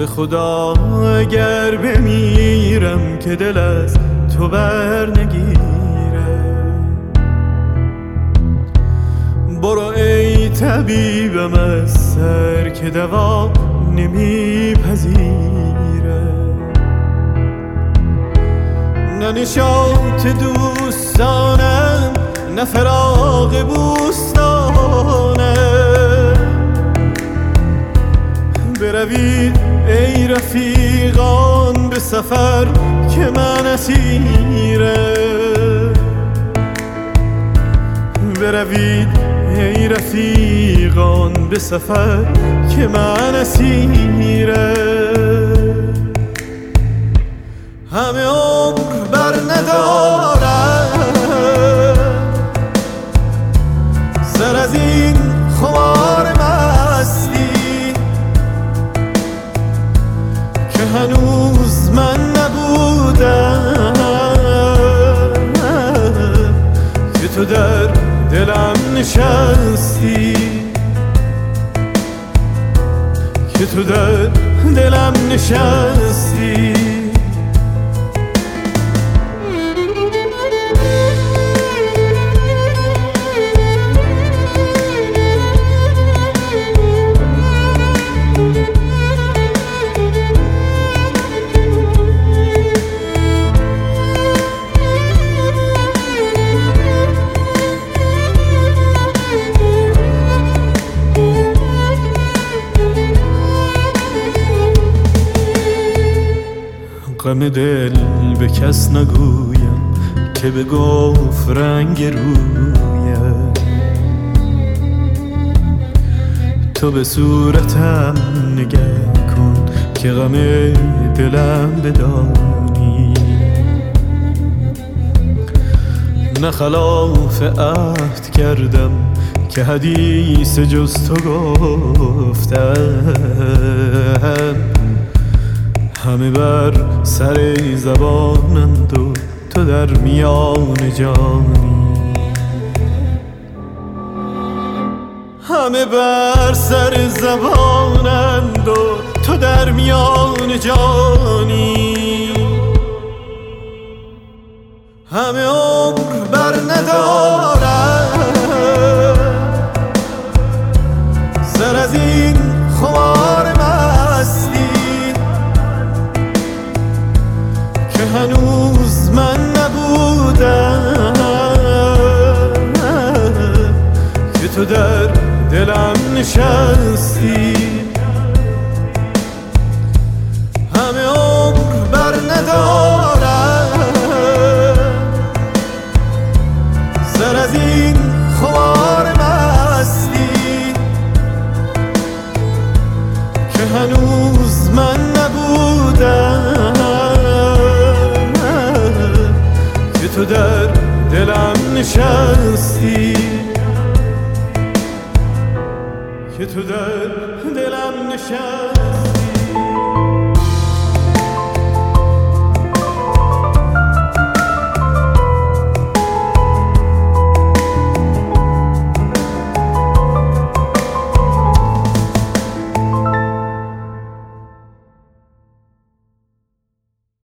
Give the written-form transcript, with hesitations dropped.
به خدا اگر بمیرم که دل از تو بر نگیره. برو ای طبیبم از سر که دوا نمیپذیره. نه نشاط دوستانم نه فراق بوستانم. بروید ای رفیقان به سفر که من اسیره. بروید ای رفیقان به سفر که من اسیره. همه عمر بر ندارم سر از این خمار مستی که هنوز من نبودم که تو در دلم نشستی. که تو در دلم نشستی. غم دل به کس نگویم که به گفت رنگ رویم. تو به صورتم نگه کن که غم دلم بدانی. نه خلاف عهد کردم که حدیث جز تو گفتم. همه بر سر زبانند و تو در میان جانی. همه بر سر زبانند و تو در میان جانی. همه عمر بر ندارم سر از این خمار مستی که هنوز من نبودم که تو در دلم نشستی. همه عمر بر ندارم سر از این خمار مستی که هنوز من نبودم که تو در دلم نشستی. که تو در دلم نشستی.